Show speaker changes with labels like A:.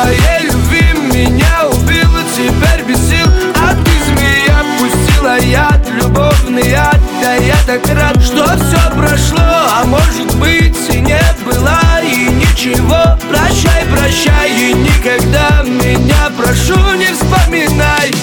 A: твоей любви меня убила, теперь без сил. А ты, змея, пустила яд, любовный яд. Да я так рад, что все прошло, а может быть и не было, и ничего. Прощай, прощай, и никогда меня, прошу, не вспоминай.